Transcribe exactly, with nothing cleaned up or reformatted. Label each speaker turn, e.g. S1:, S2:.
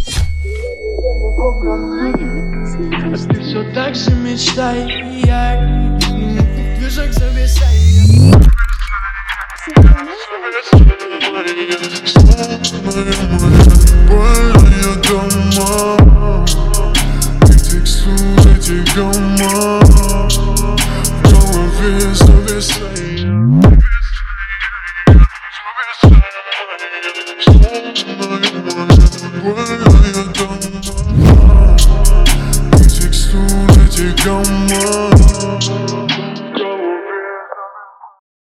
S1: А ты все так же мечтай, я движок зависай.
S2: Больные дома, и текстуры этих дома в голове зависай. Больные дома, и текстуры этих дома